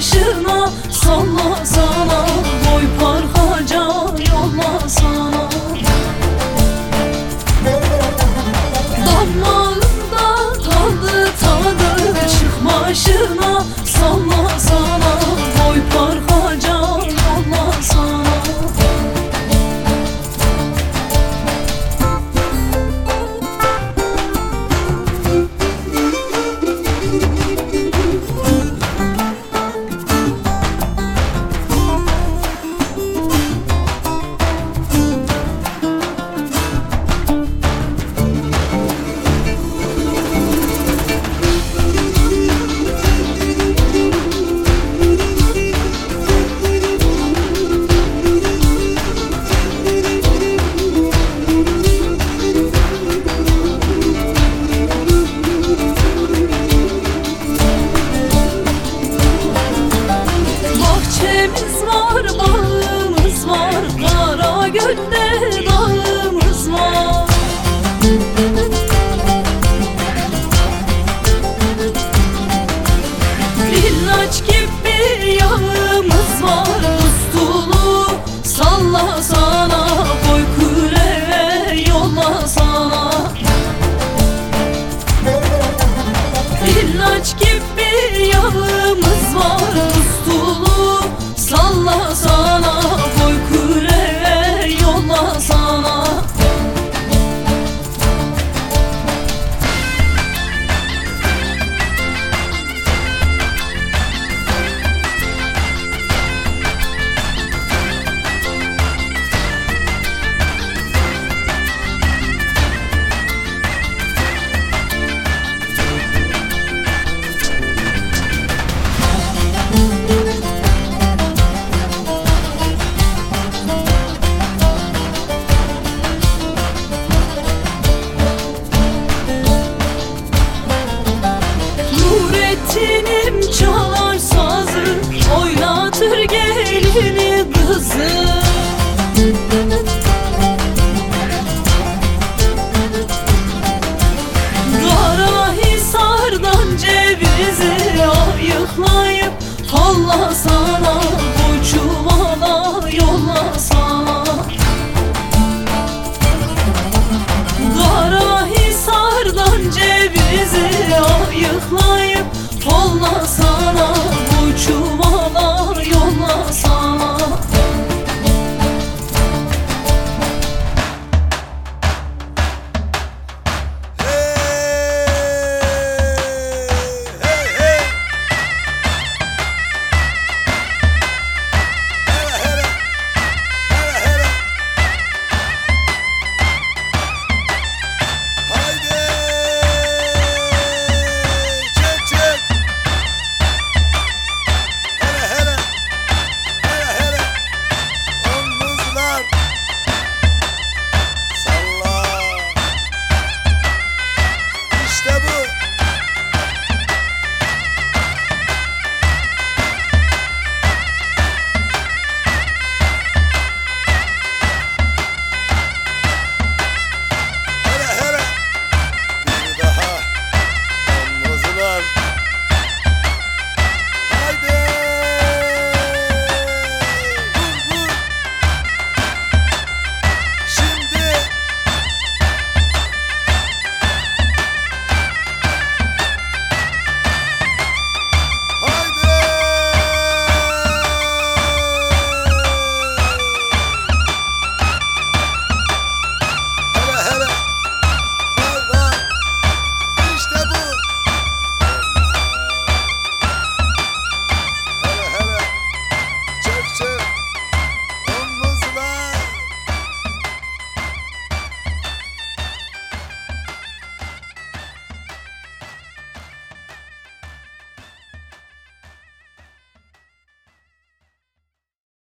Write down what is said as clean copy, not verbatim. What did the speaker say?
başına salla sana, boy parkaca yolla sana. Damağında kaldı tadı, çık başına salla sana, boy parkaca yolla sana. Bahçemiz var, bağımız var, Karagöl'de dağımız var. İlaç gibi yağımız var, Ustulu salla sana, boy kuleye yolla sana. İlaç gibi yağımız var, Ustulu salla sana, boy kuleye yolla sana. Nurettin'im çalar sazı, oynatır gelini kızı. Karahisar'dan cevizi ayıklayıp holla sana, bu çuvala yolla sana. Karahisar'dan cevizi ayıklayıp holla sana, bu çuvala yolla sana. İşte bu.